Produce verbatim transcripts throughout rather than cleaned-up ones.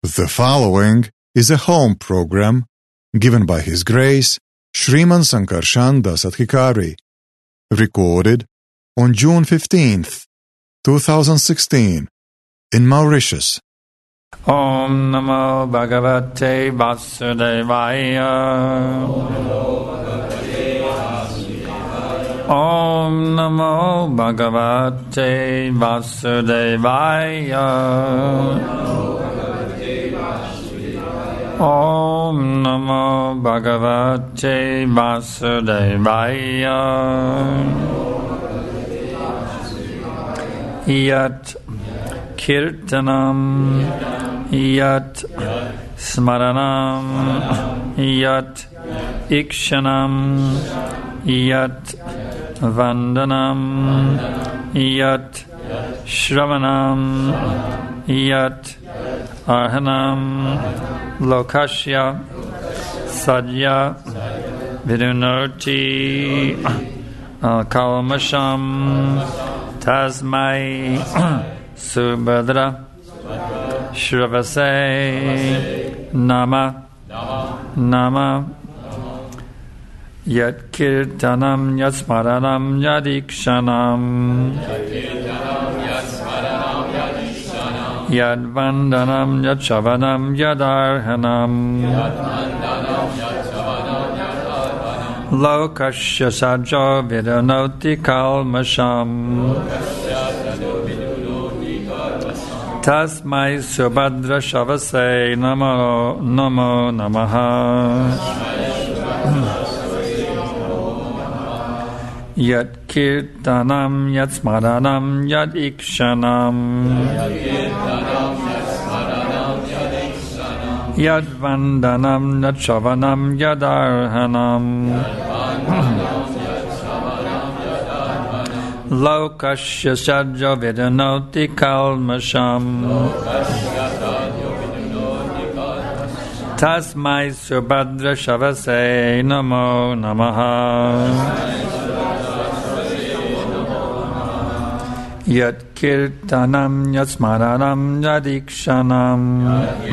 The following is a home program given by His Grace Sriman Sankarshan Dasadhikari, recorded on June fifteenth, twenty sixteen, in Mauritius. Om Namo Bhagavate Vasudevaya. Om Namo Bhagavate Vasudevaya. Om Namo Bhagavate Vasudevaya. Yat Kirtanam Yat Smaranam Yat Ikshanam Yat Vandanam Yat Shravanam Yat Arhanam Lokashya Sadya Vidunoti Kalmasham Tasmai Subhadra Shravase Nama Nama Yat Kirtanam Yat Smaranam Yat Ikshanam Yat Vandanam Yat Shavanam Yat Arhanam Lokashya Sajo Vidunoti Kalmasham Tasmai Subhadra Shavase Namo Namo Namaha. Yat Kirtanam Yat Smaranam Yat Ikshanam Yat Vandanam Yat Shavanam Yat Arhanam Lokashya Sajo Vidunoti Kalmasham Tasmai Subhadra Shavase Namo Namaha. Yat Kirtanam Yat Smaranam Yat Ikshanam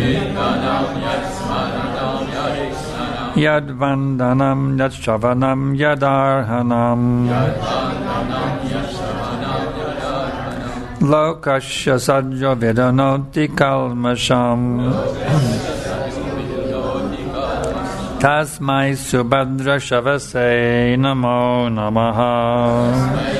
Yat Vandanam Yat Shavanam Yat Arhanam Lokashya Sajo Vidunoti Kalmasham Tasmai Subhadra Shavase Namo Namaha.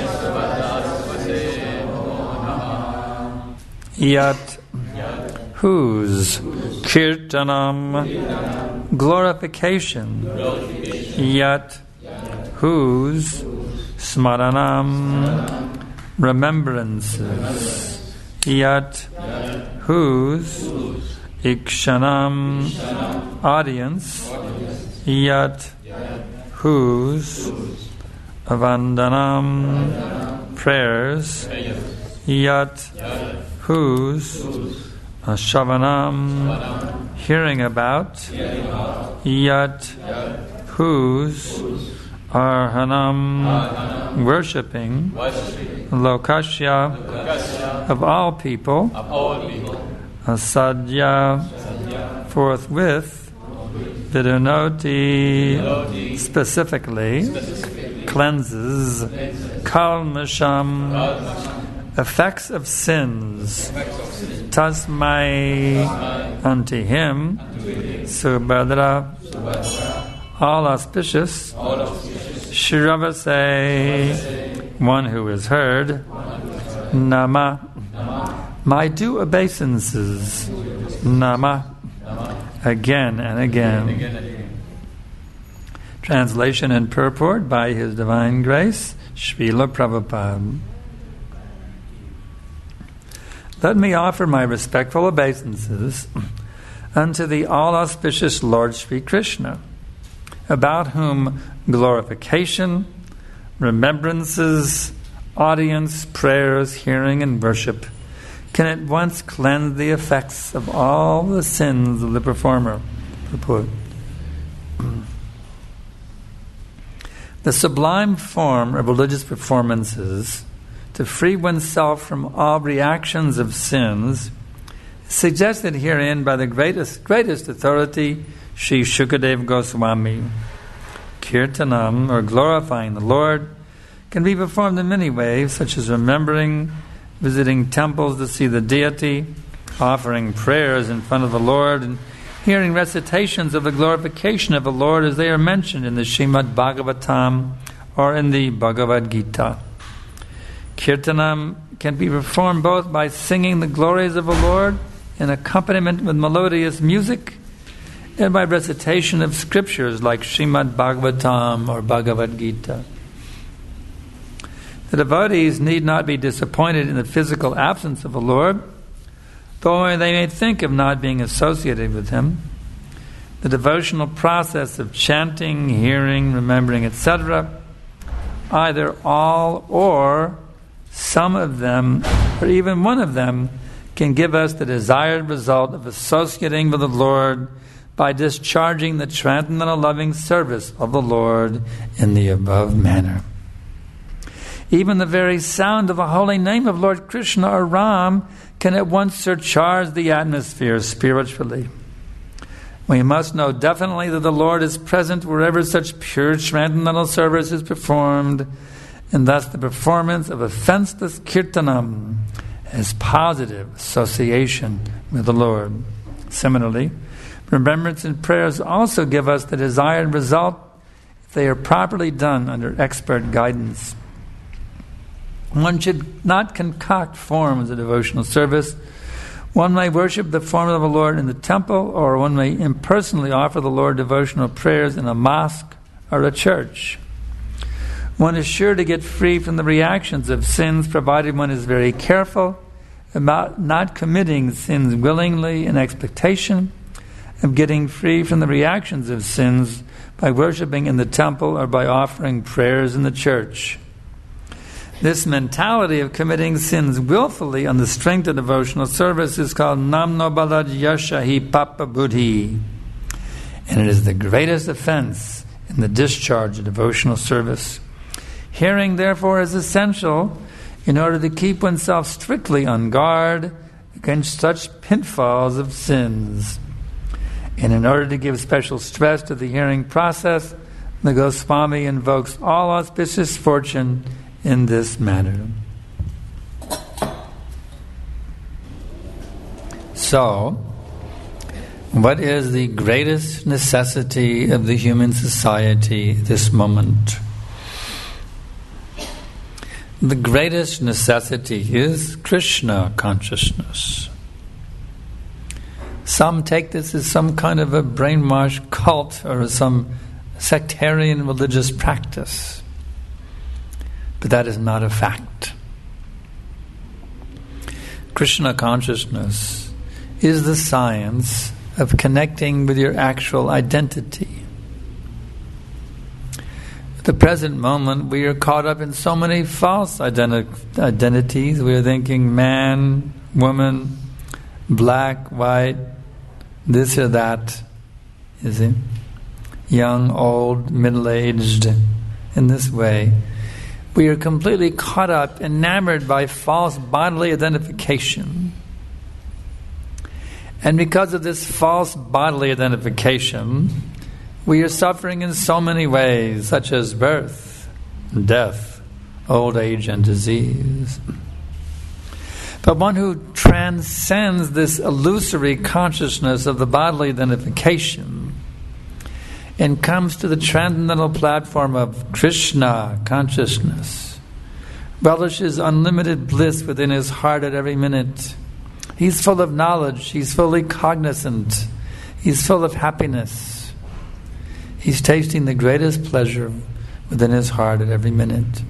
Yat whose Kirtanam glorification, Yat whose Smaranam remembrances, Yat whose Ikshanam audience, Yat whose Vandanam prayers, Yat whose uh, Shavanam hearing about, Yat whose Arhanam worshipping, Lokashya of all people, Sadya forthwith, Vidunoti specifically cleanses, Kalmasham effects of sins, Tasmai unto him, Subhadra all auspicious, Shravase one who is heard, Nama my due obeisances, Nama again and again. Translation and purport by His Divine Grace Srila Prabhupada. Let me offer my respectful obeisances unto the all-auspicious Lord Sri Krishna, about whom glorification, remembrances, audience, prayers, hearing, and worship can at once cleanse the effects of all the sins of the performer. Purport. The sublime form of religious performances to free oneself from all reactions of sins suggested herein by the greatest greatest authority, Sri Shukadev Goswami. Kirtanam, or glorifying the Lord, can be performed in many ways, such as remembering, visiting temples to see the deity, offering prayers in front of the Lord, and hearing recitations of the glorification of the Lord as they are mentioned in the Srimad Bhagavatam or in the Bhagavad Gita. Kirtanam can be performed both by singing the glories of the Lord in accompaniment with melodious music and by recitation of scriptures like Srimad Bhagavatam or Bhagavad Gita. The devotees need not be disappointed in the physical absence of the Lord, though they may think of not being associated with Him. The devotional process of chanting, hearing, remembering, et cetera, either all or some of them, or even one of them, can give us the desired result of associating with the Lord by discharging the transcendental loving service of the Lord in the above manner. Even the very sound of the holy name of Lord Krishna or Ram can at once surcharge the atmosphere spiritually. We must know definitely that the Lord is present wherever such pure transcendental service is performed, and thus the performance of offenseless kirtanam has positive association with the Lord. Similarly, remembrance and prayers also give us the desired result if they are properly done under expert guidance. One should not concoct forms of devotional service. One may worship the form of the Lord in the temple, or one may impersonally offer the Lord devotional prayers in a mosque or a church. One is sure to get free from the reactions of sins, provided one is very careful about not committing sins willingly in expectation of getting free from the reactions of sins by worshiping in the temple or by offering prayers in the church. This mentality of committing sins willfully on the strength of devotional service is called namno balad yashahi papa buddhi, and it is the greatest offense in the discharge of devotional service. Hearing, therefore, is essential in order to keep oneself strictly on guard against such pitfalls of sins. And in order to give special stress to the hearing process, the Goswami invokes all auspicious fortune in this manner. So, what is the greatest necessity of the human society at this moment? The greatest necessity is Krishna consciousness. Some take this as some kind of a brainwashed cult or some sectarian religious practice. But that is not a fact. Krishna consciousness is the science of connecting with your actual identity. At the present moment, we are caught up in so many false identi- identities. We are thinking man, woman, black, white, this or that, is it? Young, old, middle-aged, in this way. We are completely caught up, enamored by false bodily identification. And because of this false bodily identification, we are suffering in so many ways, such as birth, death, old age, and disease. But one who transcends this illusory consciousness of the bodily identification and comes to the transcendental platform of Krishna consciousness, relishes unlimited bliss within his heart at every minute. He's full of knowledge, he's fully cognizant, he's full of happiness. He's tasting the greatest pleasure within his heart at every minute.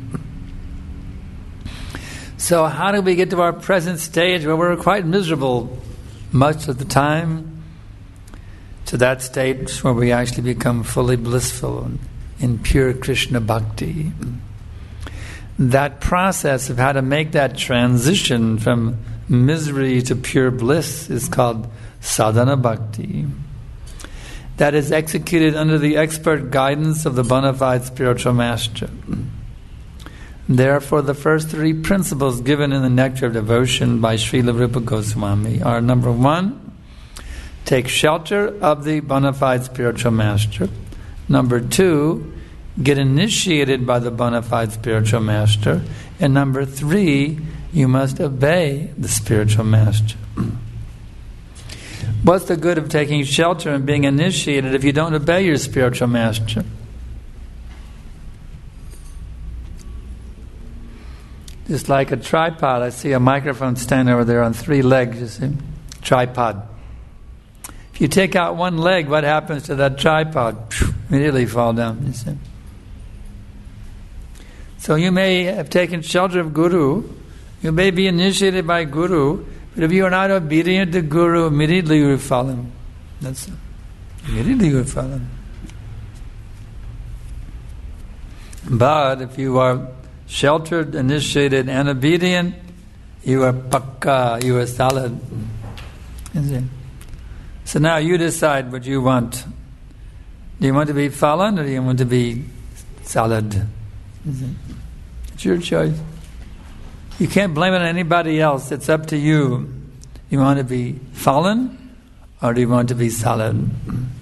So how do we get to our present stage where we're quite miserable much of the time? To that state where we actually become fully blissful in pure Krishna bhakti. That process of how to make that transition from misery to pure bliss is called sadhana bhakti. That is executed under the expert guidance of the bona fide spiritual master. Therefore, the first three principles given in the Nectar of Devotion by Srila Rupa Goswami are: number one, take shelter of the bona fide spiritual master. Number two, get initiated by the bona fide spiritual master. And number three, you must obey the spiritual master. What's the good of taking shelter and being initiated if you don't obey your spiritual master? Just like a tripod. I see a microphone stand over there on three legs, you see. Tripod. If you take out one leg, what happens to that tripod? Immediately fall down, you see. So you may have taken shelter of Guru, you may be initiated by Guru, but if you are not obedient to Guru, immediately you will fall in. That's it. Immediately you will fall in. But if you are sheltered, initiated, and obedient, you are pakka, you are solid. So now you decide what you want. Do you want to be fallen or do you want to be solid? It's your choice. You can't blame it on anybody else. It's up to you. You want to be fallen or do you want to be solid?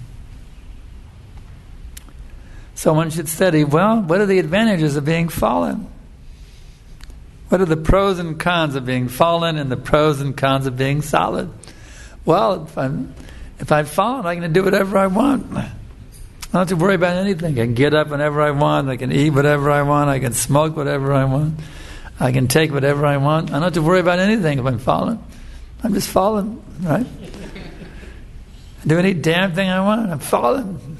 So one should study, well, what are the advantages of being fallen? What are the pros and cons of being fallen and the pros and cons of being solid? Well, if I'm, if I've fallen, I can do whatever I want. I don't have to worry about anything. I can get up whenever I want. I can eat whatever I want. I can smoke whatever I want. I can take whatever I want. I don't have to worry about anything if I'm fallen. I'm just fallen, right? I do any damn thing I want. I'm fallen.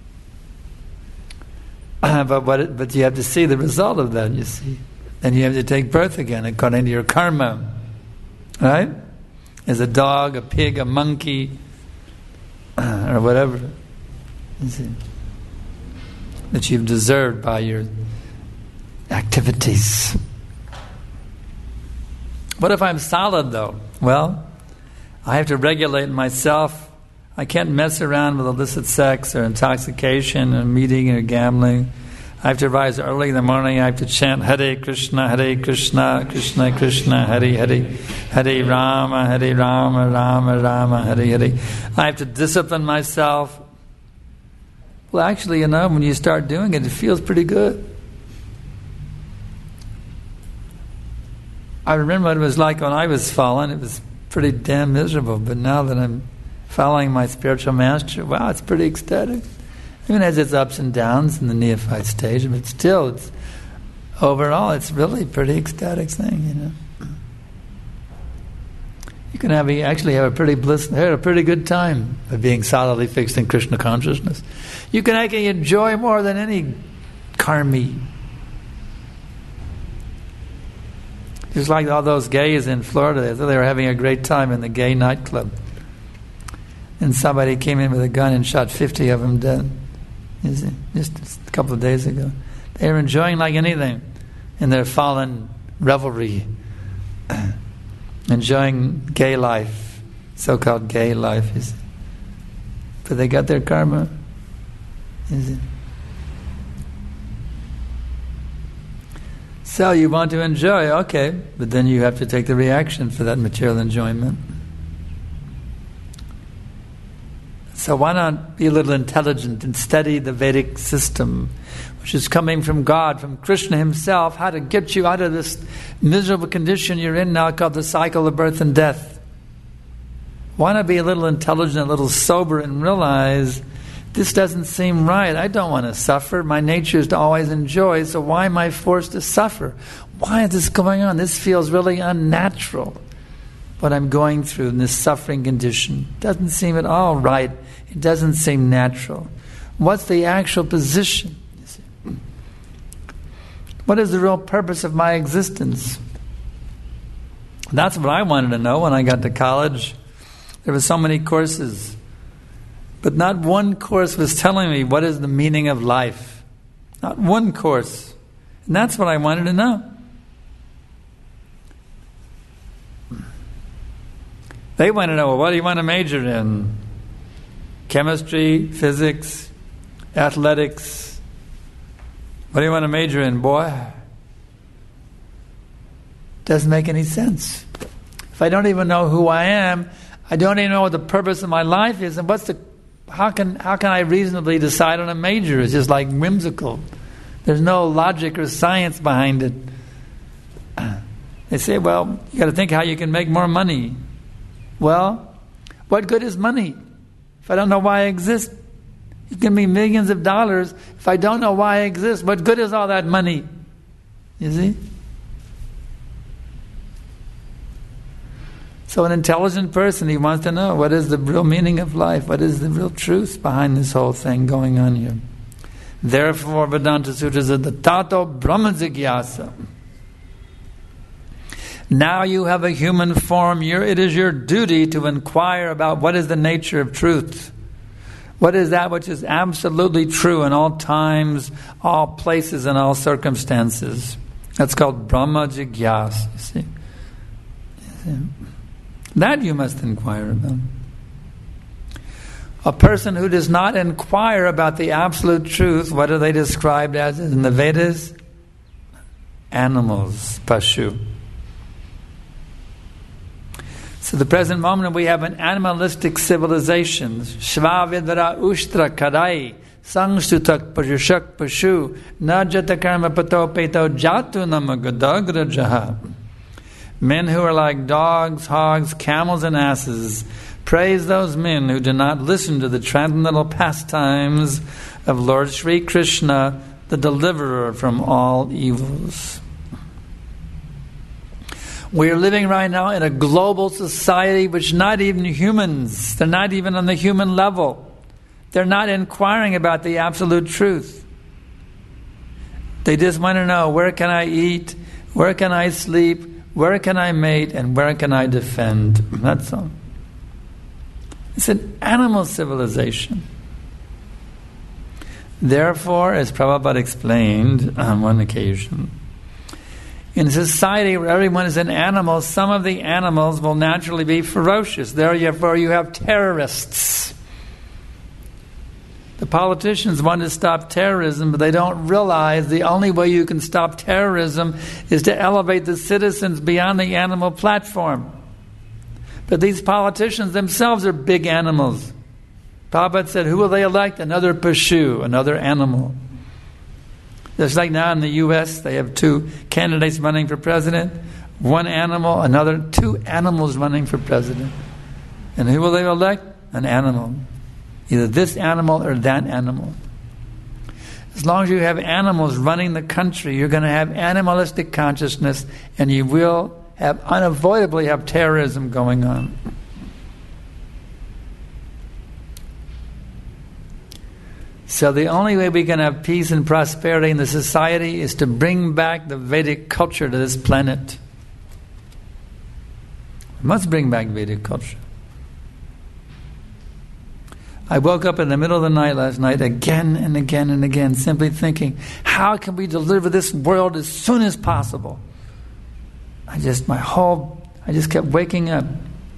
Uh, but what it, but you have to see the result of that, you see. Then you have to take birth again according to your karma. Right? As a dog, a pig, a monkey, uh, or whatever. You see. That you've deserved by your activities. What if I'm solid though? Well, I have to regulate myself. I can't mess around with illicit sex or intoxication or meeting or gambling. I have to rise early in the morning. I have to chant Hare Krishna, Hare Krishna, Krishna Krishna, Hare Hare, Hare Rama, Hare Rama, Rama Rama, Hare Hare. I have to discipline myself. Well, actually, you know, when you start doing it, it feels pretty good. I remember what it was like when I was fallen. It was pretty damn miserable. But now that I'm following my spiritual master, wow, it's pretty ecstatic. Even as its ups and downs in the neophyte stage, but still, it's overall, it's really a pretty ecstatic thing, you know. You can have actually have a pretty bliss, have a pretty good time by being solidly fixed in Krishna consciousness. You can actually enjoy more than any karmi. Just like all those gays in Florida, they thought they were having a great time in the gay nightclub. And somebody came in with a gun and shot fifty of them dead. Just a couple of days ago. They were enjoying like anything in their fallen revelry. Enjoying gay life, so-called gay life. You see. But they got their karma. You see. So you want to enjoy, okay, but then you have to take the reaction for that material enjoyment. So why not be a little intelligent and study the Vedic system, which is coming from God, from Krishna himself, how to get you out of this miserable condition you're in now called the cycle of birth and death. Why not be a little intelligent, a little sober and realize this doesn't seem right. I don't want to suffer. My nature is to always enjoy, so why am I forced to suffer? Why is this going on? This feels really unnatural, what I'm going through in this suffering condition. Doesn't seem at all right. It doesn't seem natural. What's the actual position? What is the real purpose of my existence? That's what I wanted to know when I got to college. There were so many courses, but not one course was telling me what is the meaning of life. Not one course. And that's what I wanted to know. They want to know, well, what do you want to major in? Chemistry, physics, athletics. What do you want to major in, boy? Doesn't make any sense. If I don't even know who I am, I don't even know what the purpose of my life is, and what's the how can how can I reasonably decide on a major? It's just like whimsical. There's no logic or science behind it. They say, well, you got to think how you can make more money. Well, what good is money if I don't know why I exist? You give me millions of dollars. If I don't know why I exist, what good is all that money? You see? So an intelligent person, he wants to know what is the real meaning of life, what is the real truth behind this whole thing going on here. Therefore, Vedanta Sutra says, the tato brahma jigyasa. Now you have a human form. You're, it is your duty to inquire about what is the nature of truth. What is that which is absolutely true in all times, all places, and all circumstances? That's called Brahma Jigyasa, you see. You see? That you must inquire about. A person who does not inquire about the absolute truth, what are they described as in the Vedas? Animals, pashu. So the present moment we have an animalistic civilization. Shva vidra ushtra kadai sangstutak pajushak pashu najata karma pato peto jatu namagadagra jaha. Men who are like dogs, hogs, camels, and asses. Praise those men who do not listen to the transcendental pastimes of Lord Sri Krishna, the deliverer from all evils. We are living right now in a global society which not even humans, they're not even on the human level. They're not inquiring about the absolute truth. They just want to know, where can I eat? Where can I sleep? Where can I mate? And where can I defend? That's all. It's an animal civilization. Therefore, as Prabhupada explained on one occasion, in a society where everyone is an animal, some of the animals will naturally be ferocious. Therefore, you have terrorists. The politicians want to stop terrorism, but they don't realize the only way you can stop terrorism is to elevate the citizens beyond the animal platform. But these politicians themselves are big animals. Prabhupada said, who will they elect? Another pashu, another animal. Just like now in the U S, they have two candidates running for president, one animal, another, two animals running for president. And who will they elect? An animal. Either this animal or that animal. As long as you have animals running the country, you're going to have animalistic consciousness, and you will have unavoidably have terrorism going on. So the only way we can have peace and prosperity in the society is to bring back the Vedic culture to this planet. We must bring back Vedic culture. I woke up in the middle of the night last night again and again and again, simply thinking, how can we deliver this world as soon as possible? I just, my whole, I just kept waking up.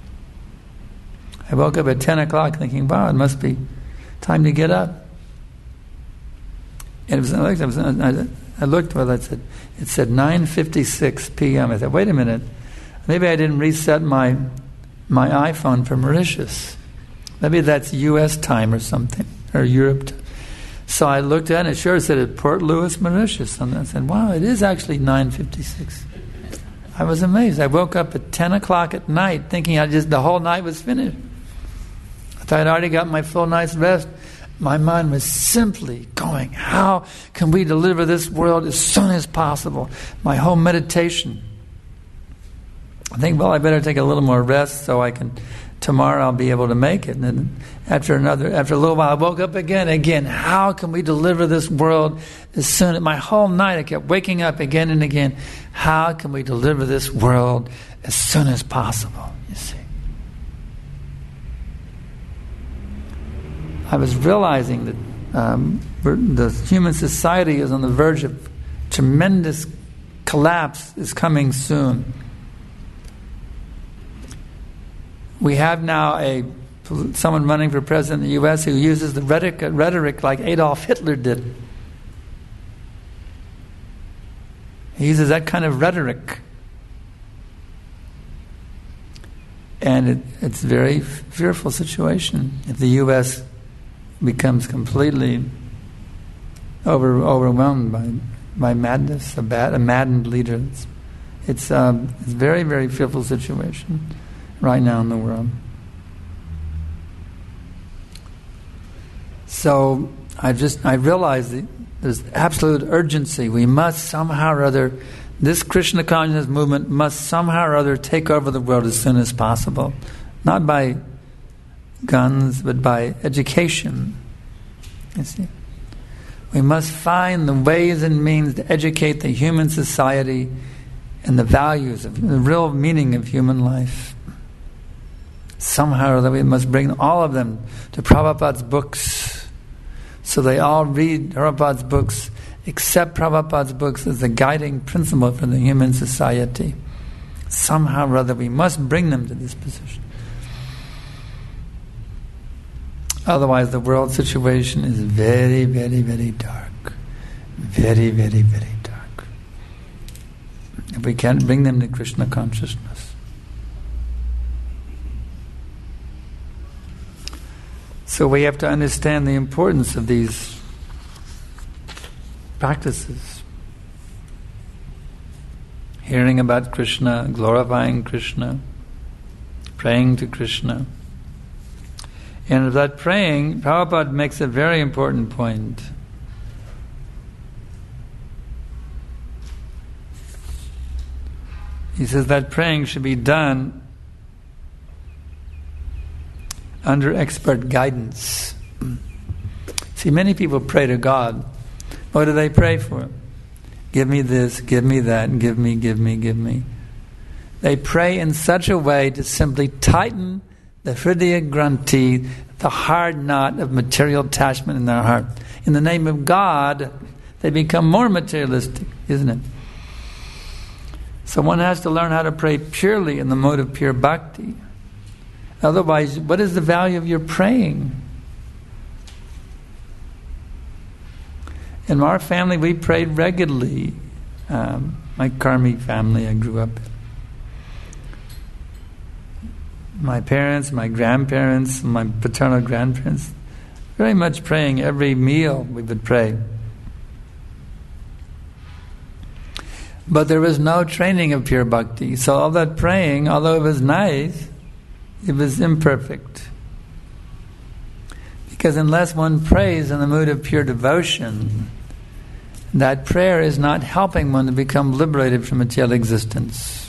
I woke up at ten o'clock thinking, wow, it must be time to get up. And it was, I looked, I looked, well, it said, it said nine fifty-six p.m. I thought, wait a minute, maybe I didn't reset my my iPhone for Mauritius. Maybe that's U S time or something, or Europe time. So I looked at it, and it sure said at Port Louis, Mauritius. And I said, wow, it is actually nine fifty-six. I was amazed. I woke up at ten o'clock at night thinking I just the whole night was finished. I thought I'd already got my full night's rest. My mind was simply going, how can we deliver this world as soon as possible? My whole meditation. I think, well, I better take a little more rest so I can, tomorrow I'll be able to make it. And then after another, after a little while, I woke up again, again. How can we deliver this world as soon as, my whole night I kept waking up again and again. How can we deliver this world as soon as possible, you see? I was realizing that um, the human society is on the verge of tremendous collapse is coming soon. We have now a someone running for president in the U S who uses the rhetoric, rhetoric like Adolf Hitler did. He uses that kind of rhetoric. And it, it's a very fearful situation. If the U S becomes completely over, overwhelmed by by madness, a, bad, a maddened leader, it's it's, um, it's a very, very fearful situation right now in the world. So I just I realize that there's absolute urgency. We must somehow or other, this Krishna consciousness movement must somehow or other take over the world as soon as possible. Not by guns, but by education. You see? We must find the ways and means to educate the human society and the values, of the real meaning of human life. Somehow or other we must bring all of them to Prabhupada's books, so they all read Prabhupada's books, accept Prabhupada's books as the guiding principle for the human society. Somehow or other we must bring them to this position. Otherwise the world situation is very, very, very dark. Very, very, very dark. If we can't bring them to Krishna consciousness. So we have to understand the importance of these practices. Hearing about Krishna, glorifying Krishna, praying to Krishna. And of that praying, Prabhupada makes a very important point. He says that praying should be done under expert guidance. See, many people pray to God. What do they pray for? Give me this, give me that, and give me, give me, give me. They pray in such a way to simply tighten the Hridaya Granthi, the hard knot of material attachment in their heart. In the name of God, they become more materialistic, isn't it? So one has to learn how to pray purely in the mode of pure bhakti. Otherwise, what is the value of your praying? In our family, we prayed regularly. Um, my karmic family I grew up in. My parents, my grandparents, my paternal grandparents, very much praying. Every meal we would pray. But there was no training of pure bhakti. So all that praying, although it was nice, it was imperfect. Because unless one prays in the mood of pure devotion, that prayer is not helping one to become liberated from material existence.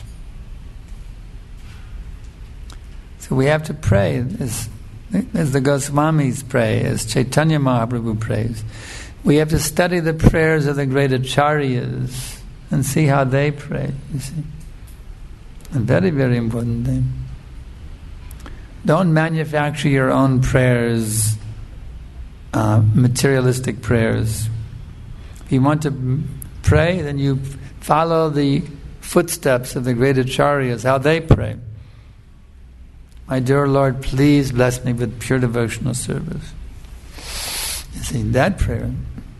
So we have to pray as, as the Goswamis pray, as Chaitanya Mahaprabhu prays. We have to study the prayers of the great acharyas and see how they pray, you see. A very, very important thing. Don't manufacture your own prayers, uh, materialistic prayers. If you want to pray, then you follow the footsteps of the great acharyas, how they pray. My dear Lord, please bless me with pure devotional service. You see, that prayer.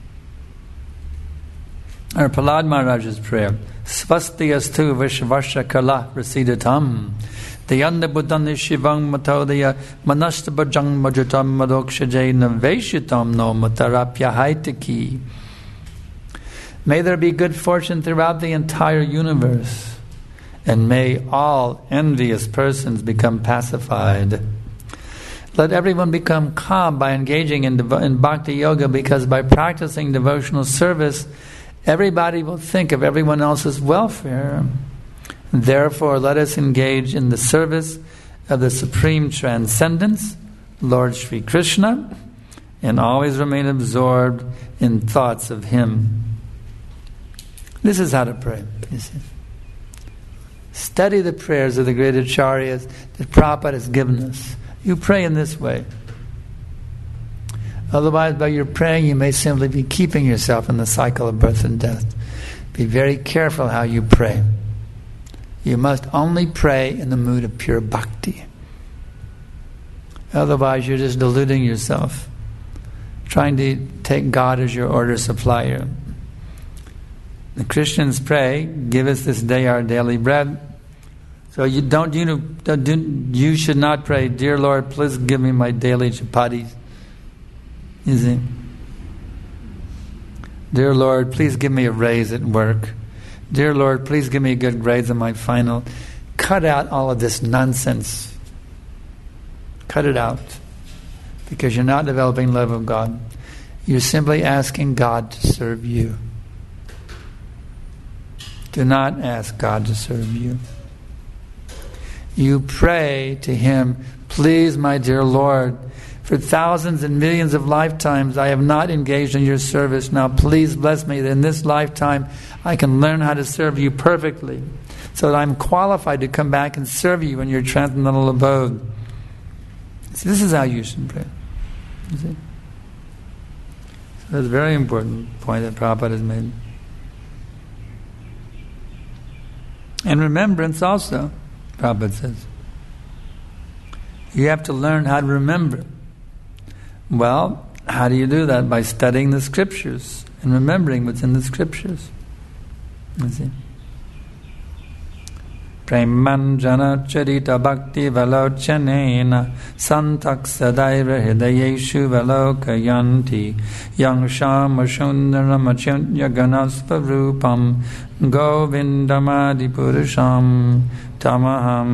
Or Prahlad Maharaj's prayer. Svasti astu vishvasha kala prasidatam. Dayanda buddhani shivang matodaya manasta bhajang majatam madokshajena veshitam no matarapya haitaki. May there be good fortune throughout the entire universe. And may all envious persons become pacified. Let everyone become calm by engaging in, devo- in bhakti yoga, because by practicing devotional service, everybody will think of everyone else's welfare. Therefore, let us engage in the service of the Supreme Transcendence, Lord Sri Krishna, and always remain absorbed in thoughts of Him. This is how to pray. You see. Study the prayers of the great acharyas that Prabhupada has given us. You pray in this way. Otherwise, by your praying, you may simply be keeping yourself in the cycle of birth and death. Be very careful how you pray. You must only pray in the mood of pure bhakti. Otherwise, you're just deluding yourself, trying to take God as your order supplier. The Christians pray, give us this day our daily bread. So you don't, you know, don't, you should not pray, "Dear Lord, please give me my daily chapatis." You see? "Dear Lord, please give me a raise at work. Dear Lord, please give me good grades on my final." Cut out all of this nonsense. Cut it out. Because you're not developing love of God. You're simply asking God to serve you. Do not ask God to serve you. You pray to Him, "Please, my dear Lord, for thousands and millions of lifetimes I have not engaged in your service. Now please bless me that in this lifetime I can learn how to serve you perfectly, so that I'm qualified to come back and serve you in your transcendental abode." See, this is how you should pray. You see? So that's a very important point that Prabhupada has made. And remembrance also, Prabhupada says. You have to learn how to remember. Well, how do you do that? By studying the scriptures and remembering what's in the scriptures. You see? Premanjana charita bhakti valochanena santak sadaiva hidayeshu valokayanti yang shama shundaram achantya ganasva rupam govindamadi purusham tamaham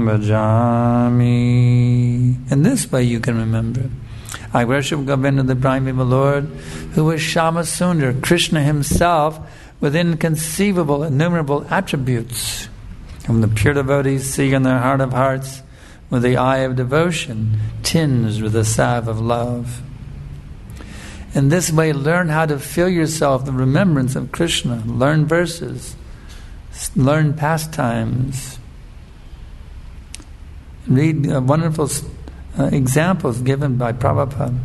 bhajami. In this way you can remember. I worship Govinda, the primeval Lord, who was Shama Sundar, Krishna himself, with inconceivable, innumerable attributes, whom the pure devotees see in their heart of hearts with the eye of devotion, tinged with the salve of love. In this way, learn how to fill yourself the remembrance of Krishna. Learn verses, learn pastimes, read uh, wonderful uh, examples given by Prabhupada.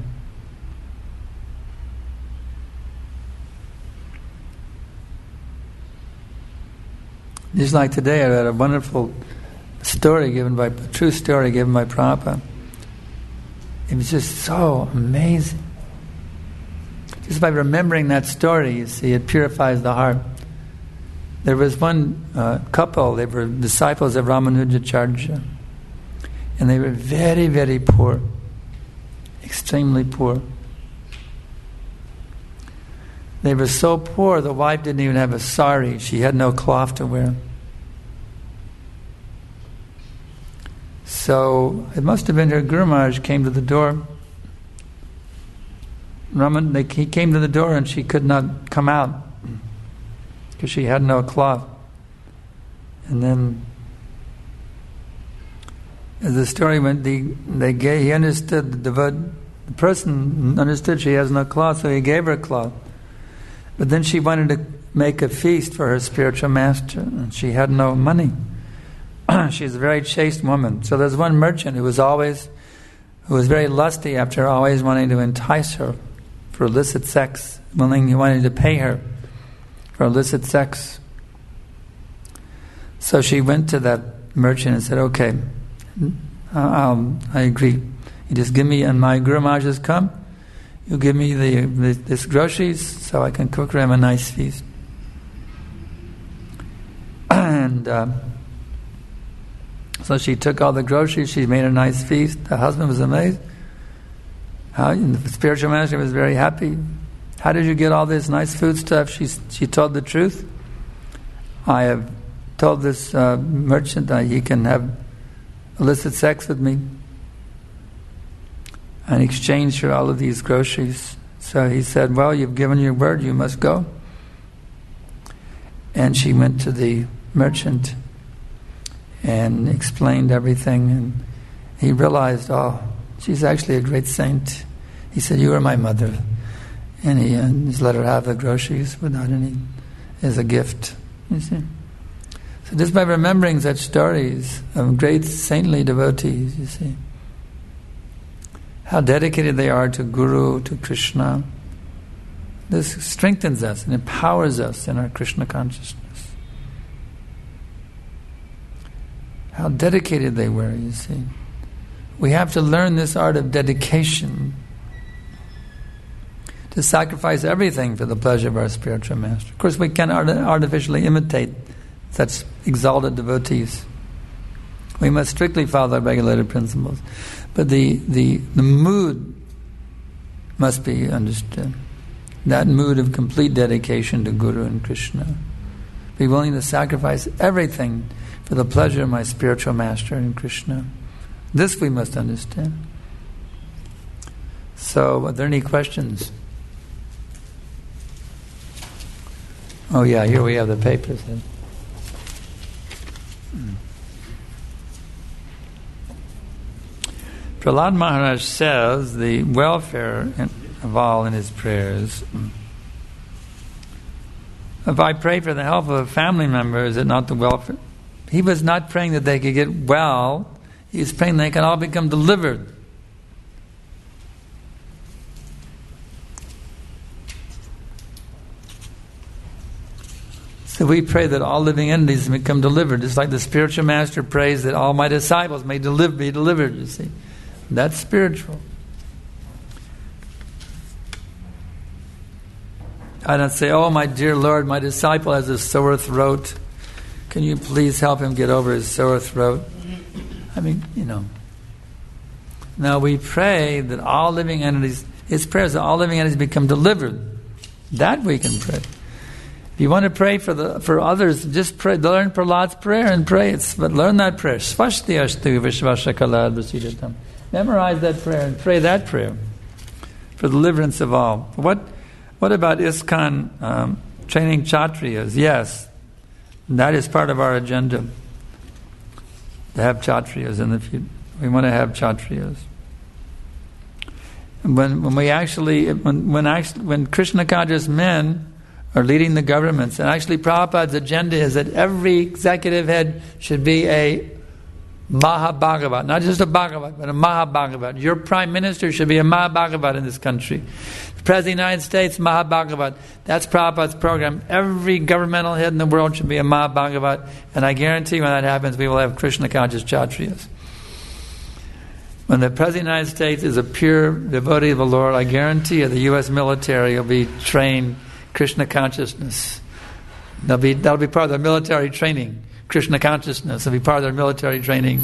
Just like today, I read a wonderful story given by, a true story given by Prabhupada. It was just so amazing. Just by remembering that story, you see, it purifies the heart. There was one uh, couple, they were disciples of Ramanujacharya, and they were very, very poor, extremely poor. They were so poor, the wife didn't even have a sari. She had no cloth to wear. So it must have been her Guru Maharaj came to the door. Raman, they, he came to the door and she could not come out because she had no cloth. And then, as the story went, the, they gave, he understood, the, devote, the person understood she has no cloth, so he gave her a cloth. But then she wanted to make a feast for her spiritual master, and she had no money. She's a very chaste woman. So there's one merchant who was always, who was very lusty after always wanting to entice her for illicit sex, willing, he wanted to pay her for illicit sex. So she went to that merchant and said, "Okay, I'll, I agree. You just give me, and my Guru Maharaj has come, you give me the, the this groceries so I can cook for him a nice feast." And uh, so she took all the groceries, she made a nice feast. The husband was amazed. How, the spiritual master was very happy. "How did you get all this nice food stuff?" She, she told the truth. "I have told this uh, merchant that he can have illicit sex with me in exchange for all of these groceries." So he said, "Well, you've given your word, you must go." And she went to the merchant and explained everything, and he realized, oh, she's actually a great saint. He said, "You are my mother." And he uh, just let her have the groceries without any, as a gift, you see. So just by remembering such stories of great saintly devotees, you see, how dedicated they are to Guru, to Krishna, this strengthens us and empowers us in our Krishna consciousness. How dedicated they were, you see. We have to learn this art of dedication, to sacrifice everything for the pleasure of our spiritual master. Of course, we can art- artificially imitate such exalted devotees. We must strictly follow the regulated principles. But the, the, the mood must be understood. That mood of complete dedication to Guru and Krishna. Be willing to sacrifice everything for the pleasure of my spiritual master in Krishna. This we must understand. So, are there any questions? Oh yeah, here we have the papers. Prahlad Maharaj says the welfare of all in his prayers. If I pray for the health of a family member, is it not the welfare? He was not praying that they could get well. He was praying they can all become delivered. So we pray that all living entities become delivered, just like the spiritual master prays that all my disciples may deliver, be delivered, you see. That's spiritual. I don't say, oh my dear Lord, my disciple has a sore throat. Can you please help him get over his sore throat? I mean, you know. Now we pray that all living entities, his prayers that all living entities become delivered. That we can pray. If you want to pray for the for others, just pray. Learn Prahlad's prayer and pray it. But learn that prayer. Svasti astu vishvashakala brasidatam. Memorize that prayer and pray that prayer for the deliverance of all. What what about ISKCON um, training Kshatriyas? Yes, that is part of our agenda. To have Kshatriyas in the future. We want to have Kshatriyas. When when we actually when when actually, when Krishna conscious men are leading the governments, and actually Prabhupada's agenda is that every executive head should be a Mahabhagavat, not just a Bhagavat, but a Mahabhagavat. Your prime minister should be a Mahabhagavat in this country. The President of the United States, Mahabhagavat. That's Prabhupada's program. Every governmental head in the world should be a Mahabhagavat, and I guarantee when that happens, we will have Krishna conscious Kshatriyas. When the President of the United States is a pure devotee of the Lord, I guarantee you the U S military will be trained Krishna consciousness. That'll be, that'll be part of their military training. Krishna consciousness will be part of their military training.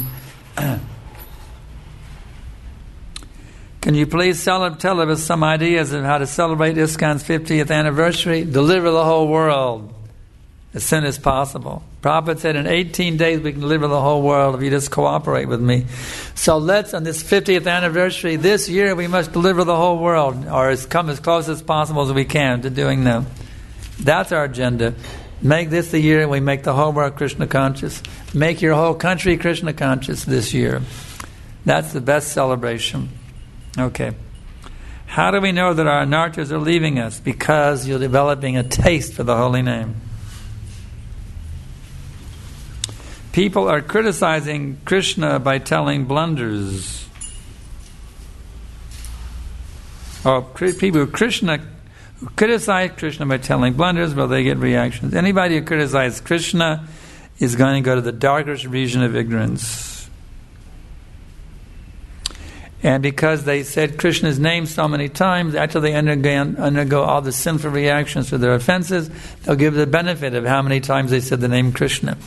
Can you please tell, tell us some ideas of how to celebrate ISKCON's fiftieth anniversary? Deliver the whole world as soon as possible. Prabhupada said in eighteen days we can deliver the whole world if you just cooperate with me. So let's, on this fiftieth anniversary, this year we must deliver the whole world, or as come as close as possible as we can to doing that. That's our agenda. Make this the year we make the whole world Krishna conscious. Make your whole country Krishna conscious this year. That's the best celebration. Okay. How do we know that our anarthas are leaving us? Because you're developing a taste for the holy name. People are criticizing Krishna by telling blunders. Or people who Krishna who criticize Krishna by telling blunders, well, they get reactions. Anybody who criticizes Krishna is going to go to the darkest region of ignorance. And because they said Krishna's name so many times, after they undergo, undergo all the sinful reactions for their offenses, they'll give the benefit of how many times they said the name Krishna.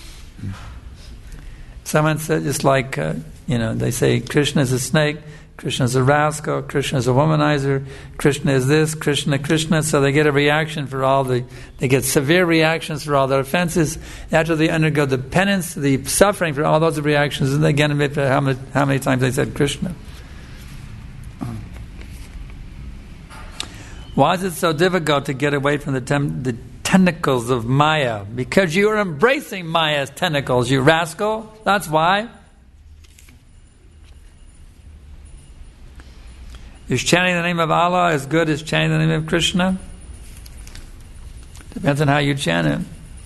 Someone said, just like, uh, you know, they say Krishna is a snake, Krishna is a rascal, Krishna is a womanizer, Krishna is this, Krishna, Krishna. So they get a reaction for all the, they get severe reactions for all their offenses. After they undergo the penance, the suffering for all those reactions, and they get admit for how many, how many times they said Krishna. Why is it so difficult to get away from the, tem- the tentacles of Maya? Because you are embracing Maya's tentacles, you rascal. That's why. Is chanting the name of Allah as good as chanting the name of Krishna? Depends on how you chant it.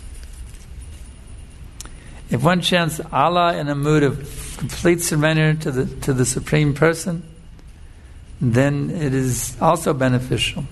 If one chants Allah in a mood of complete surrender to the to the Supreme Person, then it is also beneficial.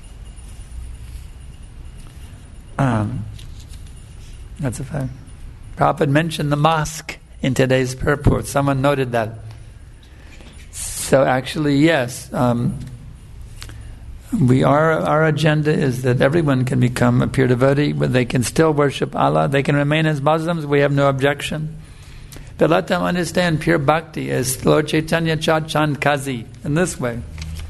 Um, that's a fact. Prabhupada mentioned the mosque in today's purport. Someone noted that. So actually, yes, um, we are. Our agenda is that everyone can become a pure devotee, but they can still worship Allah. They can remain as Muslims. We have no objection. But let them understand pure bhakti as Lord Chaitanya taught Chandkazi in this way.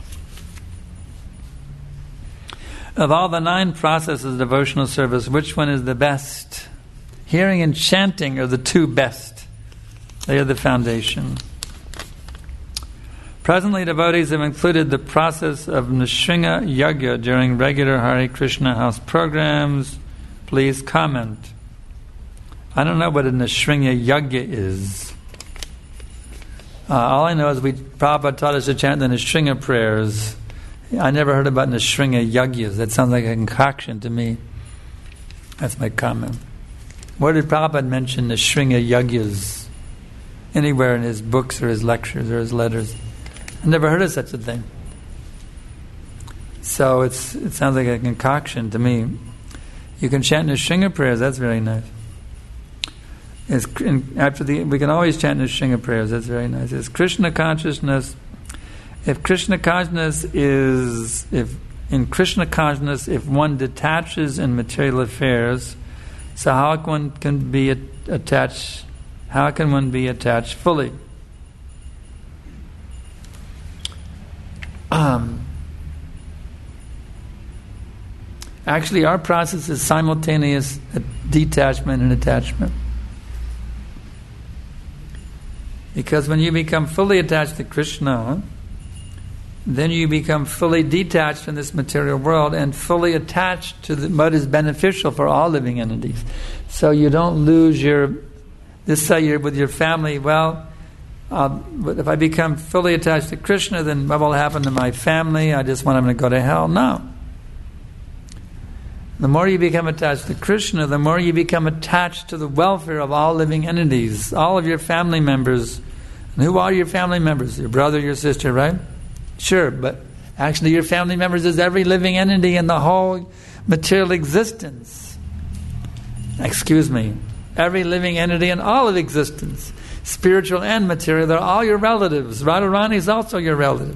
Of all the nine processes of devotional service, which one is the best? Hearing and chanting are the two best. They are the foundation. Presently, devotees have included the process of Nrsimha Yagya during regular Hare Krishna house programs. Please comment. I don't know what a Nrsimha Yagya is. Uh, all I know is we Prabhupada taught us to chant the Nrsimha prayers. I never heard about Nrsimha Yagyas. That sounds like a concoction to me. That's my comment. Where did Prabhupada mention Nrsimha Yagyas? Anywhere in his books or his lectures or his letters? I never heard of such a thing. So it's it sounds like a concoction to me. You can chant Nrsimha prayers. That's very nice. It's, in, after the we can always chant Nrsimha prayers. That's very nice. It's Krishna consciousness. If Krishna consciousness is if in Krishna consciousness, if one detaches in material affairs, so how can one can be attached? How can one be attached fully? Um, actually, our process is simultaneous detachment and attachment. Because when you become fully attached to Krishna, then you become fully detached from this material world and fully attached to the, what is beneficial for all living entities. So you don't lose your... This say you're with your family, well, uh, but if I become fully attached to Krishna, then what will happen to my family? I just want them to go to hell. No. The more you become attached to Krishna, the more you become attached to the welfare of all living entities, all of your family members. And who are your family members? Your brother, your sister, right? Sure, but actually your family members is every living entity in the whole material existence. Excuse me. Every living entity in all of existence, spiritual and material, they're all your relatives. Radharani is also your relative.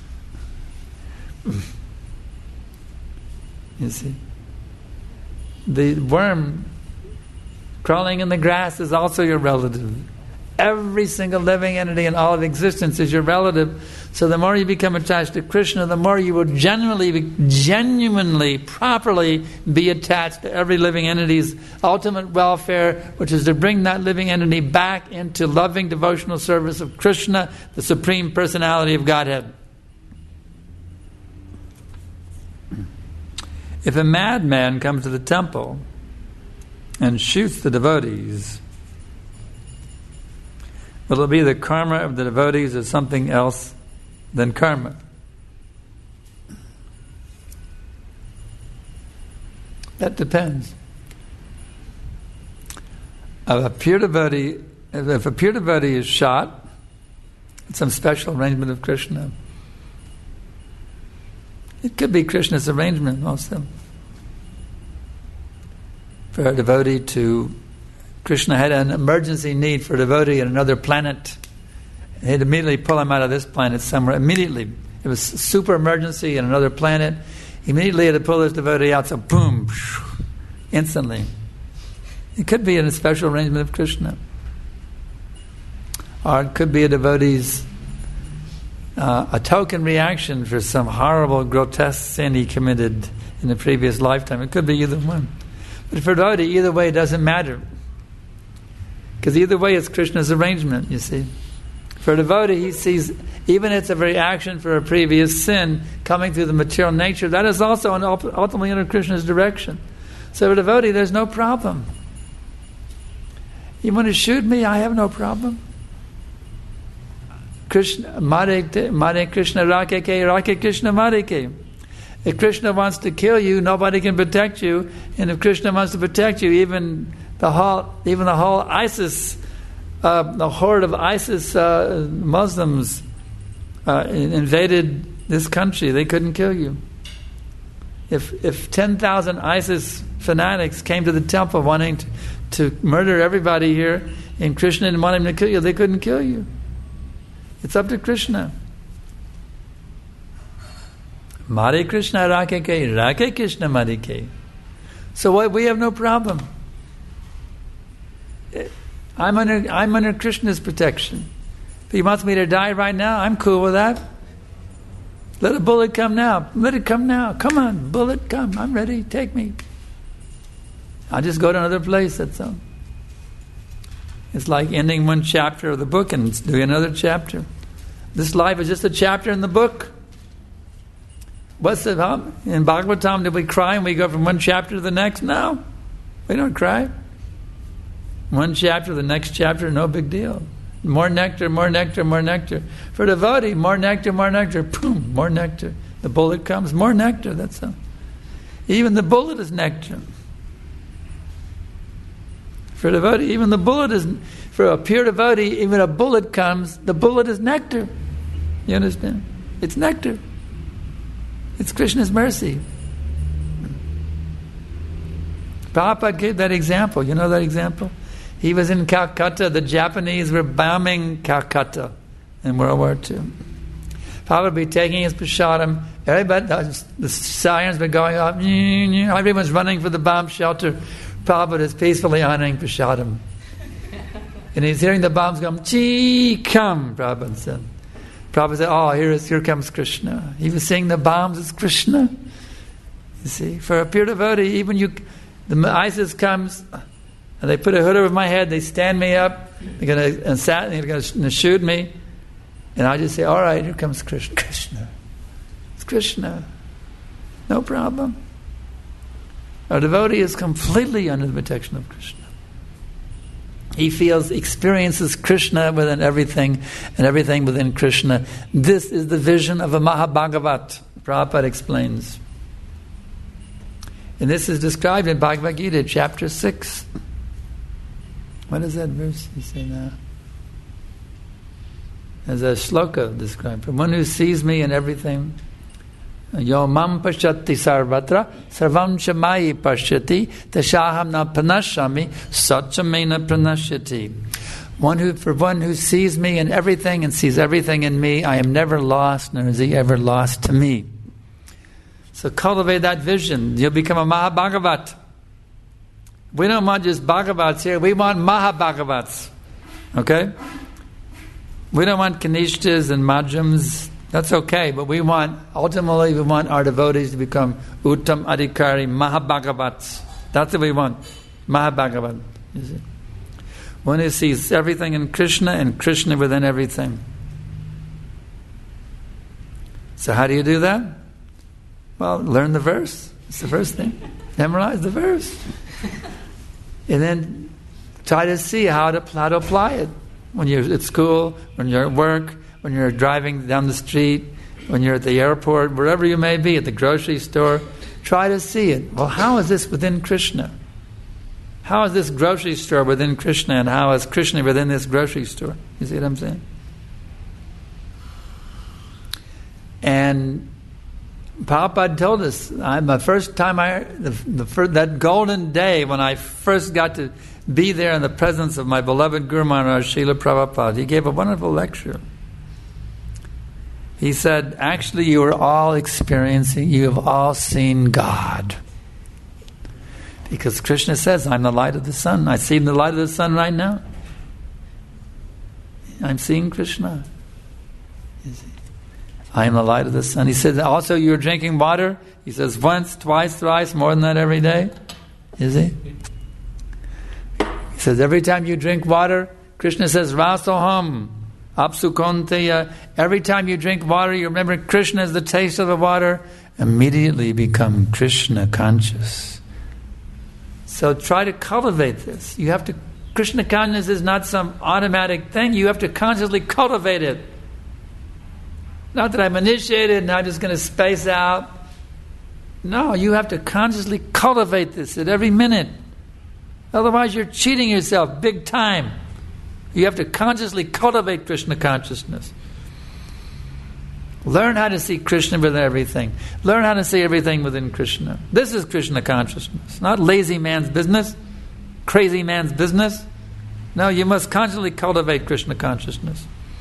You see? The worm crawling in the grass is also your relative. Every single living entity in all of existence is your relative. So the more you become attached to Krishna, the more you will genuinely, genuinely, properly be attached to every living entity's ultimate welfare, which is to bring that living entity back into loving devotional service of Krishna, the Supreme Personality of Godhead. If a madman comes to the temple and shoots the devotees, will it be the karma of the devotees or something else than karma? That depends. If a pure devotee, if a pure devotee is shot, it's some special arrangement of Krishna. It could be Krishna's arrangement also. For a devotee to... Krishna had an emergency need for a devotee on another planet. He'd immediately pull him out of this planet somewhere. Immediately. It was a super emergency on another planet. He immediately had to pull this devotee out, so boom, instantly. It could be in a special arrangement of Krishna. Or it could be a devotee's uh, a token reaction for some horrible, grotesque sin he committed in the previous lifetime. It could be either one. But for a devotee, either way, it doesn't matter. Because either way, it's Krishna's arrangement, you see. For a devotee, he sees, even if it's a reaction for a previous sin coming through the material nature, that is also an ultimately under Krishna's direction. So for a devotee, there's no problem. You want to shoot me? I have no problem. Krishna, Mare, Mare Krishna Rake Ke, Rake Krishna Mare Ke. If Krishna wants to kill you, nobody can protect you. And if Krishna wants to protect you, even the whole, even the whole ISIS, uh, the horde of ISIS uh, Muslims uh, invaded this country. They couldn't kill you. If if ten thousand ISIS fanatics came to the temple wanting to, to murder everybody here, and Krishna didn't want them to kill you, they couldn't kill you. It's up to Krishna. Mare Krishna Rake Ke, Rake Krishna Mare Ke. So what, we have no problem. I'm under, I'm under Krishna's protection. If he wants me to die right now, I'm cool with that. Let a bullet come now. Let it come now. Come on, bullet, come. I'm ready. Take me. I'll just go to another place, that's all. It's like ending one chapter of the book and doing another chapter. This life is just a chapter in the book. What's the huh? In Bhagavatam, did we cry and we go from one chapter to the next? No, we don't cry. One chapter to the next chapter, no big deal. More nectar, more nectar, more nectar. For devotee, more nectar, more nectar. Boom, more nectar. The bullet comes, more nectar. That's all. Even the bullet is nectar. For devotee, even the bullet is, for a pure devotee, even a bullet comes, the bullet is nectar. You understand? It's nectar. It's Krishna's mercy. Prabhupada gave that example. You know that example? He was in Calcutta. The Japanese were bombing Calcutta in World War Two. Prabhupada would be taking his prasadam. Everybody, the sirens were going off. Everyone's running for the bomb shelter. Prabhupada is peacefully honoring prasadam. And he's hearing the bombs going, "Chee, come," Prabhupada said. Prabhupada said, "Oh, here is here comes Krishna." He was seeing the bombs as Krishna. You see, for a pure devotee, even you, the ISIS comes, and they put a hood over my head, they stand me up, they're going to and sat, they're going to shoot me, and I just say, "All right, here comes Krishna." Krishna, it's Krishna, no problem. A devotee is completely under the protection of Krishna. He feels, experiences Krishna within everything, and everything within Krishna. This is the vision of a Mahabhagavat, Prabhupada explains. And this is described in Bhagavad Gita, chapter six. What is that verse you say now? There's a shloka described. For one who sees me in everything, Yo mam pashyati sarvatra sarvam cha mayi pashyati tashaham na pranashami satchamena pranashyati. One who, for one who sees me in everything and sees everything in me, I am never lost, nor is he ever lost to me. So cultivate that vision. You'll become a Mahabhagavat. We don't want just Bhagavats here. We want Mahabhagavats. Okay? We don't want Kanishtas and Madhyams. That's okay, but we want, ultimately we want our devotees to become Uttam Adhikari Mahabhagavats. That's what we want. Mahabhagavat. You see? One who sees everything in Krishna and Krishna within everything. So how do you do that? Well, learn the verse. It's the first thing. Memorize the verse. And then try to see how to, how to apply it. When you're at school, when you're at work, when you're driving down the street, when you're at the airport, wherever you may be, at the grocery store, try to see it. Well, how is this within Krishna? How is this grocery store within Krishna, and how is Krishna within this grocery store? You see what I'm saying? And Prabhupada told us, I, my first time I, the, the first, that golden day when I first got to be there in the presence of my beloved Guru Maharaj, Srila Prabhupada, he gave a wonderful lecture. He said, actually you are all experiencing, you have all seen God. Because Krishna says, I'm the light of the sun. I see the light of the sun right now. I'm seeing Krishna. You see? I am the light of the sun. He says, also you're drinking water. He says, once, twice, thrice, more than that every day. Is he? He says, every time you drink water, Krishna says, Rasoham, Apsukonteya. Every time you drink water, you remember Krishna as the taste of the water. Immediately become Krishna conscious. So try to cultivate this. You have to, Krishna consciousness is not some automatic thing. You have to consciously cultivate it. Not that I'm initiated and I'm just going to space out. No, you have to consciously cultivate this at every minute. Otherwise you're cheating yourself big time. You have to consciously cultivate Krishna consciousness. Learn how to see Krishna within everything. Learn how to see everything within Krishna. This is Krishna consciousness, not lazy man's business, crazy man's business. No, you must consciously cultivate Krishna consciousness.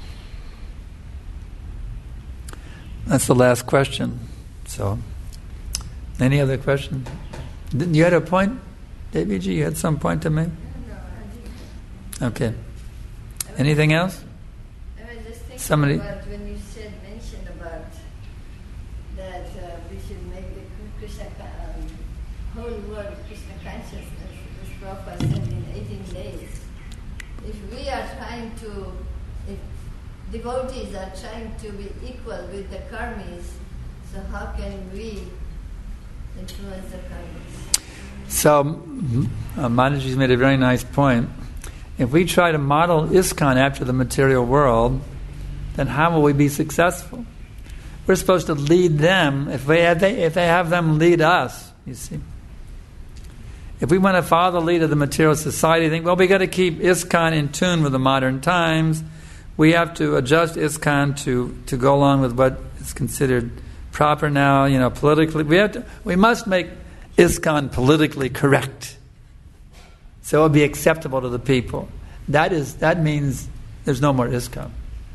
That's the last question. So, any other questions? You had a point, Devi ji? You had some point to make? Okay. Anything else? I was just thinking Somebody. about when you said, mentioned about that uh, we should make the Krishna, um, whole world Krishna consciousness, as Prabhupada said, in eighteen days. If we are trying to, if devotees are trying to be equal with the karmis, so how can we influence the karmis? So, uh, Mataji's made a very nice point. If we try to model ISKCON after the material world, then how will we be successful? We're supposed to lead them. If they have, they, if they have them lead us, you see. If we want to follow the lead of the material society, think, well, we got to keep ISKCON in tune with the modern times. We have to adjust ISKCON to, to go along with what is considered proper now. You know, politically, we have to. We must make ISKCON politically correct, so it will be acceptable to the people. That is that means there's no more ISKCON.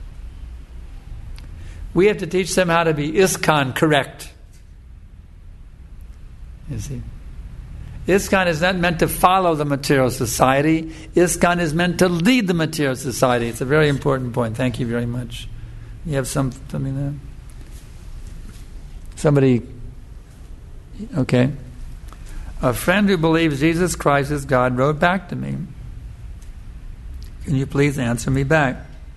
We have to teach them how to be ISKCON correct. You see. ISKCON is not meant to follow the material society. ISKCON is meant to lead the material society. It's a very important point. Thank you very much. You have some, something there? Somebody... Okay. A friend who believes Jesus Christ is God wrote back to me. Can you please answer me back?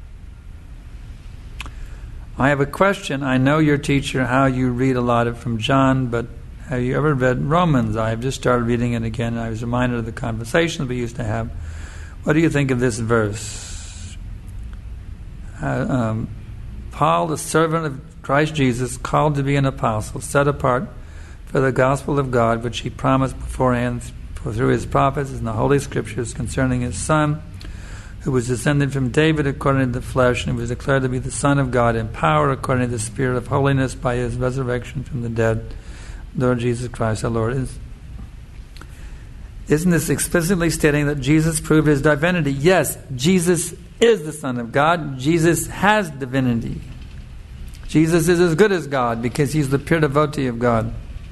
I have a question. I know your teacher, how you read a lot of from John, but have you ever read Romans? I have just started reading it again. I was reminded of the conversations we used to have. What do you think of this verse? Uh, um, Paul, the servant of Christ Jesus, called to be an apostle, set apart for the gospel of God, which he promised beforehand through his prophets in the Holy Scriptures concerning his Son, who was descended from David according to the flesh, and was declared to be the Son of God in power according to the Spirit of holiness by his resurrection from the dead, Lord Jesus Christ our Lord. Isn't this explicitly stating that Jesus proved his divinity? Yes, Jesus is the Son of God. Jesus has divinity. Jesus is as good as God because he's the pure devotee of God.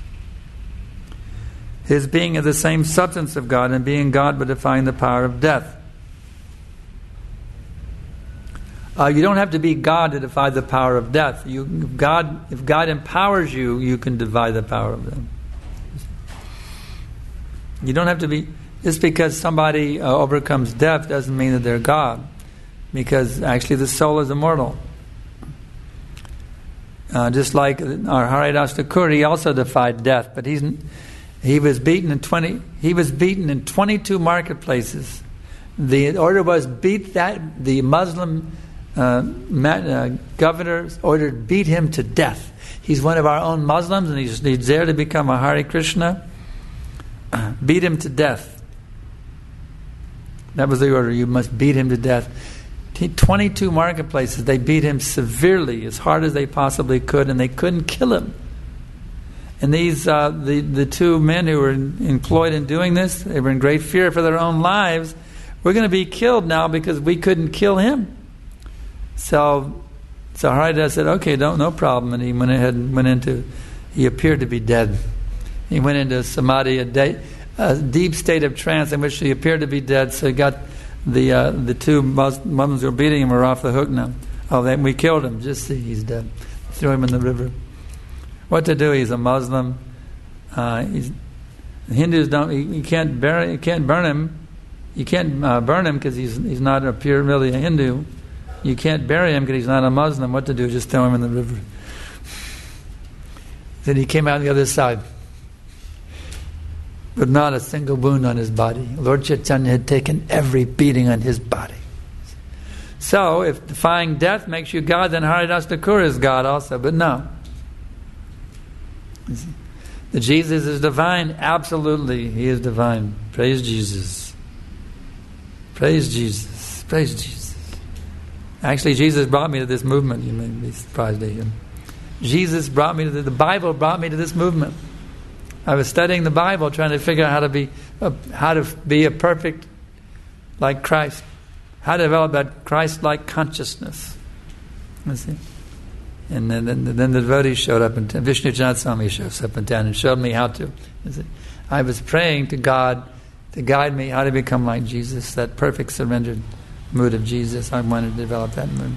His being is the same substance of God, and being God but defying the power of death. Uh, you don't have to be God to defy the power of death. You, if God, if God empowers you, you can defy the power of death. You don't have to be... Just because somebody uh, overcomes death doesn't mean that they're God. Because actually the soul is immortal. Uh, just like our Haridas Thakur, he also defied death, but he's... He was beaten in twenty. He was beaten in twenty-two marketplaces. The order was beat that the Muslim uh, uh, governor ordered beat him to death. He's one of our own Muslims, and he's, he's there to become a Hare Krishna. Uh, beat him to death. That was the order. You must beat him to death. twenty-two marketplaces. They beat him severely, as hard as they possibly could, and they couldn't kill him. And these, uh, the, the two men who were in, employed in doing this, they were in great fear for their own lives. We're going to be killed now because we couldn't kill him. So, so Haridas said, okay, don't, no problem. And he went ahead and went into, he appeared to be dead. He went into samadhi, a, day, a deep state of trance in which he appeared to be dead. So he got the uh, the two Muslims who were beating him were off the hook now. Oh, then we killed him. Just see, he's dead. Threw him in the river. What to do? He's a Muslim. Uh, he's, Hindus don't. You, you can't burn. You can't burn him. You can't uh, burn him because he's he's not a pure, really a Hindu. You can't bury him because he's not a Muslim. What to do? Just throw him in the river. Then he came out on the other side, but not a single wound on his body. Lord Chaitanya had taken every beating on his body. So, if defying death makes you God, then Haridas Thakur is God also. But no. The Jesus is divine. Absolutely, he is divine. Praise Jesus. Praise Jesus. Praise Jesus. Actually, Jesus brought me to this movement. You may be surprised to hear. Jesus brought me to the, the Bible brought me to this movement. I was studying the Bible, trying to figure out how to be a, how to be a perfect like Christ, how to develop that Christ-like consciousness. You see? And then, then, then the devotee showed up, and Vishnu Janat Swami shows up in town and showed me how to. You see? I was praying to God to guide me how to become like Jesus, that perfect surrendered mood of Jesus. I wanted to develop that mood.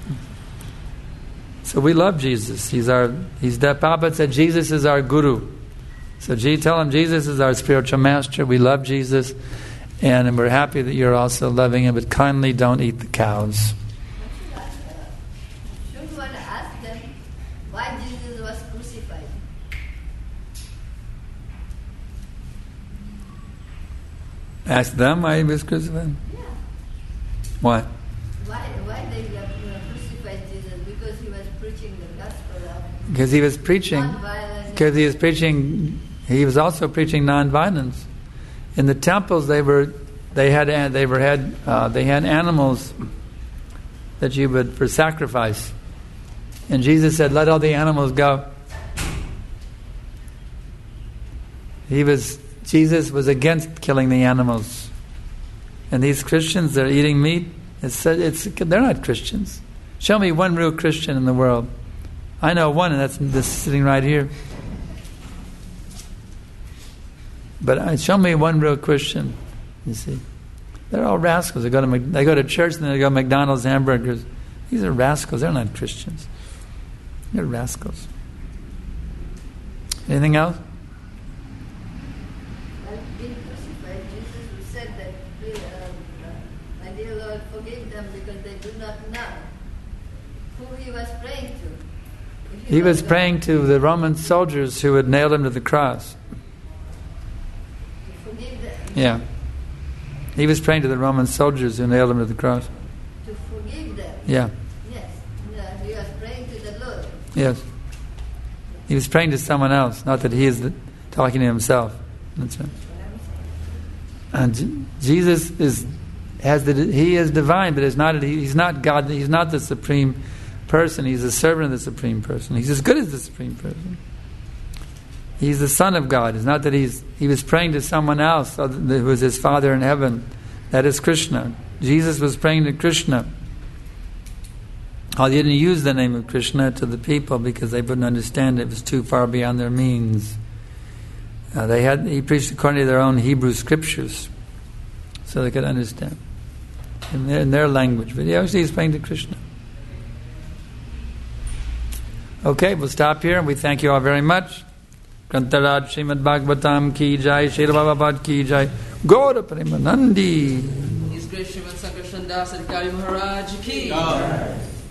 So we love Jesus. He's our, he's that Prabhupada said Jesus is our guru. So G, tell him Jesus is our spiritual master. We love Jesus, and we're happy that you're also loving him, but kindly don't eat the cows. Should one ask them why Jesus was crucified? Ask them why he was crucified? Yeah. Why? Why, why they uh, crucified Jesus? Because he was preaching the gospel of Because he was preaching. non-violence. Because he was preaching. He was also preaching non-violence. In the temples, they were they had they were had uh, they had animals that you would for sacrifice, and Jesus said, "Let all the animals go." He was Jesus was against killing the animals, and these Christians, they're eating meat. It's it's they're not Christians. Show me one real Christian in the world. I know one, and that's this sitting right here. But uh, show me one real Christian. You see, they're all rascals. They go to Mc, they go to church and then they go to McDonald's hamburgers. These are rascals. They're not Christians. They're rascals. Anything else? Well, being crucified, Jesus said that, uh, uh, my dear Lord, forgive them because they do not know who he was praying to. If He was God, praying to the Roman soldiers who had nailed him to the cross. Forgive them. Yeah. He was praying to the Roman soldiers who nailed him to the cross. To forgive them. Yeah. Yes. No, he was praying to the Lord. Yes. He was praying to someone else, not that he is the, talking to himself. That's right. And J- Jesus is has the he is divine, but is not he's not God. He's not the supreme person. He's a servant of the supreme person. He's as good as the supreme person. He's the Son of God. It's not that he's he was praying to someone else who was his Father in heaven. That is Krishna. Jesus was praying to Krishna. Oh, he didn't use the name of Krishna to the people because they wouldn't understand it. It was too far beyond their means. Uh, they had he preached according to their own Hebrew scriptures, so they could understand in their, in their language. But he actually is praying to Krishna. Okay, we'll stop here, and we thank you all very much. Grantaraj Srimad Bhagavatam ki jai, Srila Prabhupada ki jai, Gaura Premanandi. His Grace Srimad Sankarshan Das Adhikari Maharaj ki.